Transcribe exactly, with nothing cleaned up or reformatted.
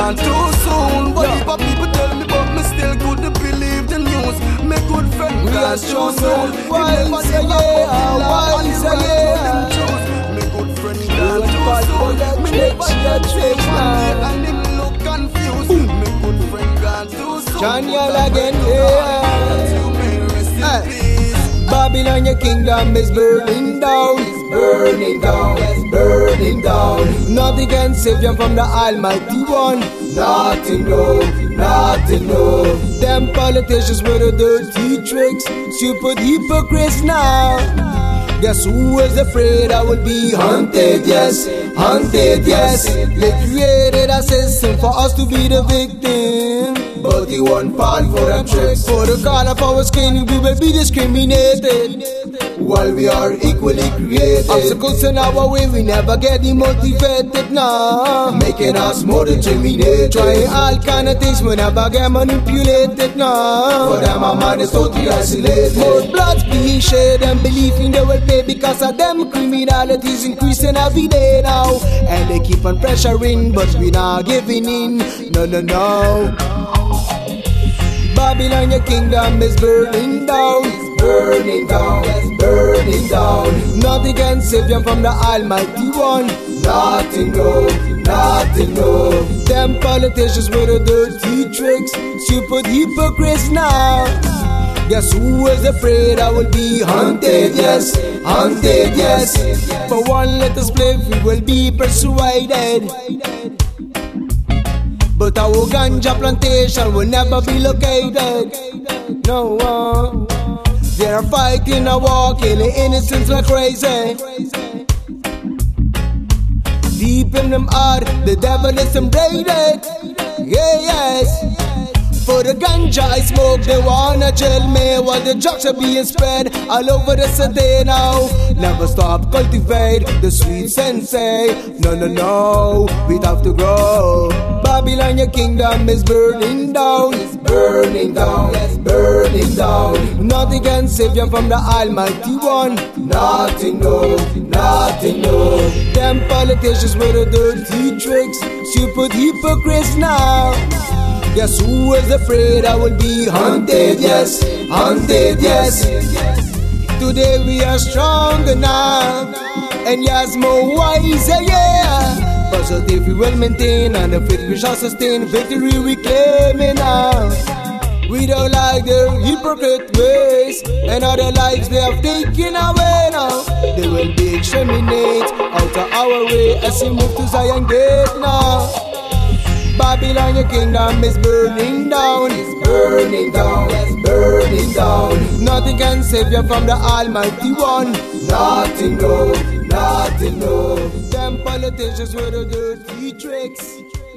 gone too soon. But if people tell me but me still couldn't believe the news. My good friend gone too soon. Why say yeah, why say yeah? My good friend gone too soon. Me never hear change now, and him look confused. My good friend gone too soon. Daniel again, yeah. Babylon, your kingdom is burning down. It's burning down, it's burning down. Nothing can save you from the Almighty One. Nothing, no, nothing, no. Them politicians with the dirty tricks, stupid hypocrites now. Guess who was afraid I would be hunted? Yes, hunted, yes. They created a system for us to be the victim. But he won't fall for them tricks. For the color of our skin, we will be discriminated, while we are equally created. Obstacles in our way, we never get demotivated now, making us more determined. Trying all kind of things, we never get manipulated now. For them our mind is totally isolated. More blood's being shed and believing they will pay because of them. Criminality is increasing every day now, and they keep on pressuring, but we not giving in. No, no, no. Babylon, your kingdom is burning down. It's burning down, it's burning down. Nothing can save you from the Almighty One. Nothing, no, nothing, no. Them politicians with the dirty tricks, stupid hypocrites now. Guess who was afraid I would be hunted? Yes, hunted, yes. For one little spliff we will be persuaded, but our ganja plantation will never be located. No, uh, they're fighting a war, killing innocents like crazy. Deep in them heart, the devil is embraided. Yeah, yes. For the ganja I smoke, they wanna jail me, while the drugs are being spread all over the city now. Never stop cultivate the sweet sensei. No, no, no, we have to grow. Babylon, your kingdom is burning down. It's burning down, it's burning down. Nothing can save you from the Almighty One. Nothing, no, nothing, no. Them politicians with the dirty tricks, stupid hypocrites now. Guess who was afraid I would be hunted? Yes, hunted, yes. Today we are stronger now, and yes, more wiser, yeah. Positive we will maintain, and the faith we shall sustain. Victory we claim it now. We don't like their hypocrite ways, and other lives they have taken away now. They will be exterminate out of our way as we move to Zion Gate now. Babylon, your kingdom is burning down. It's burning down, it's burning down. Nothing can save you from the Almighty One. Nothing, no, nothing, no. Them politicians with the dirty tricks.